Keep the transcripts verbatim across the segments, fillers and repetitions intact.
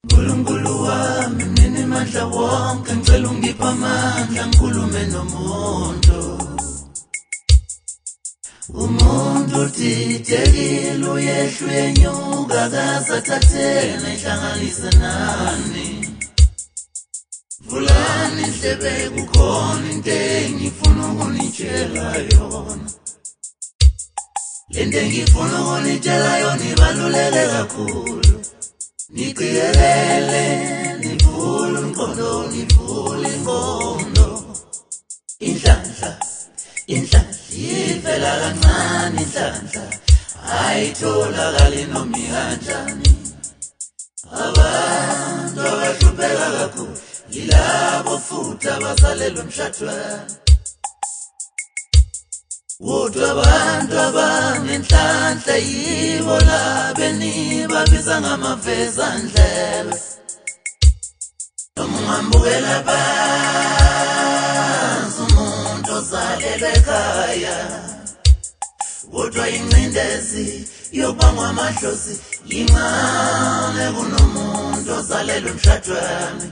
Nkulunkulu wami nini mandla wonke ngicela ungiphe amandla ngikhulume nomuntu. Umuntu udidekile uyehla uyenyuka akasathathena ihlanganise nani. Vulani indlebe kukhona into engifuna ukunitshela yona. Lento engifuna ukunitshela yona ibaluleke kakhulu. Niqiyelele nivule umqondo nivule ingqondo. Inhlanhla inhlanhla ivela kancane inhlanhla ayitholakali noma ikanjani. Abantu abahlupheka kakhulu yilabo futhi abazalelwe emshadweni. Kodwa abantu abanenhlanhla yibo labo enibabiza ngamavezandlebe. Noma ungambukela phansi umuntu ozalelwe ekhaya, kodwa ingcindezi yokubangwa amadlozi yincane kunomuntu ozalelwe emshadweni.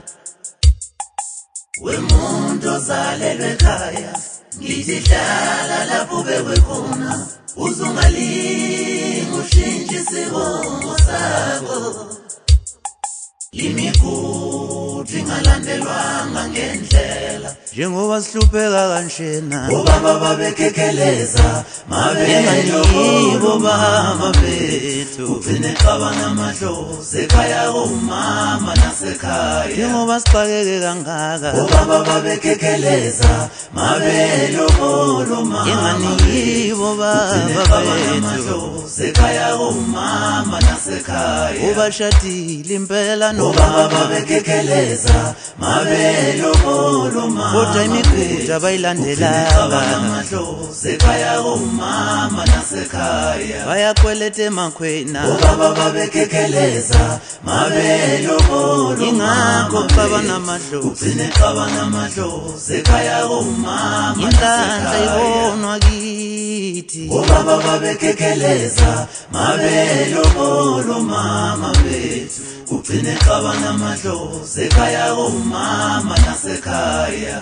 Wemuntu ozalelwe ekhaya ngithi hlala lapho ubekwe khona, uzungalingi ushintshe isibongo sakho. Imigudu ingalandelwanga ngendlela njengoba sihlupheka kanjena. Obaba babekekeleza Benganibo baba bethu ugcine cabanga amadlozi ekhaya komama nasekhaya. njengoba sixakeke kangaka. Obaba babekekeleza mabelobolo mama Benganibo baba bethu ekhaya komama nasekhaya. ubashadile impela Obaba babekekeleza mabelobolo mama kodwa imigudu abayilandelanga. ekhaya komama nasekhaya. bayakweleta emakhwena Obaba babekekeleza mabelobolo ingakho cabana amadlozi ugcine cabana amadlozi ekhaya komama inhlanhla ibonwa kithi. Obaba babekekeleza mabelobolo mama bethu ugcine cabana amadlozi ekhaya komama nasekhaya.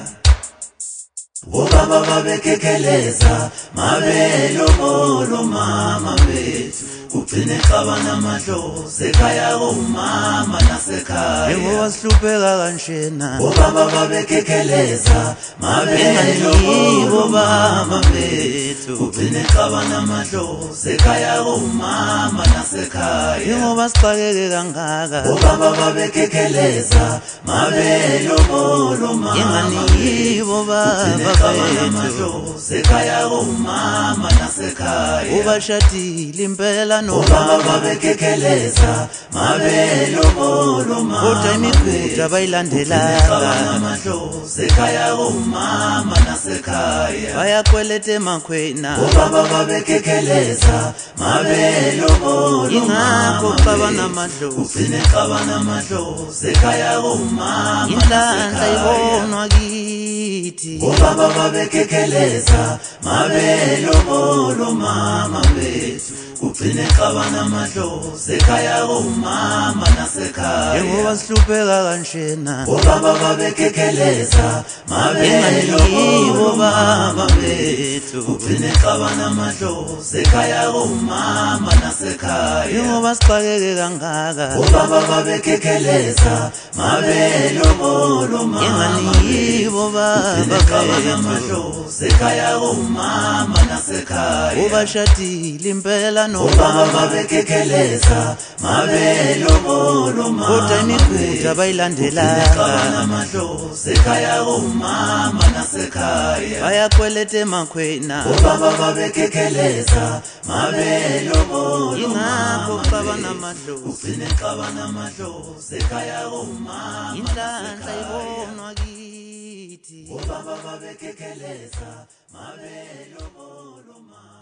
Obaba babekekeleza mabelobolo mama bethu ugcine cabana amadlozi ekhaya komama nasekhaya. njengoba sihlupheka kanjena. Obaba babekekeleza Benganibo baba mama bethu ugcine cabana amadlozi ekhaya komama nasekhaya. njengoba sixakeke kangaka. Obaba babekekeleza mabelobolo mama Benganibo baba bethu ekhaya komama nasekhaya. ubashadile impela Obaba noma babekekeleza mabelobolo mama kodwa imigudu abayilandelanga. amadlozi ekhaya komama nasekhaya. bayakweleta emakhwena Obaba babekekeleza mabelobolo ingakho mama cabana amadlozi ugcine cabana amadlozi ekhaya komama inhlanhla ibonwa kithi. Obaba babekekeleza mabelobolo mama bethu ugcine cabana amadlozi ekhaya komama nasekhaya. njengoba sihlupheka kanjena. Obaba babekekeleza Benganibo mabelobolo baba bethu ugcine cabana amadlozi ekhaya komama nasekhaya. njengoba sixakeke kangaka. Obaba babekekeleza mabelobolo mama Benganibo baba bethu amadlozi ekhaya komama nasekhaya. ubashadile impela Obaba noma babekekeleza mabelobolo mama kodwa imigudu abayilandelanga. amadlozi ekhaya komama nasekhaya. bayakweleta emakhwena Obaba babekekeleza mabelobolo ingakho mama cabana amadlozi ugcine cabana amadlozi ekhaya komama inhlanhla ibonwa kithi. Obaba babekekeleza mabelobolo mama.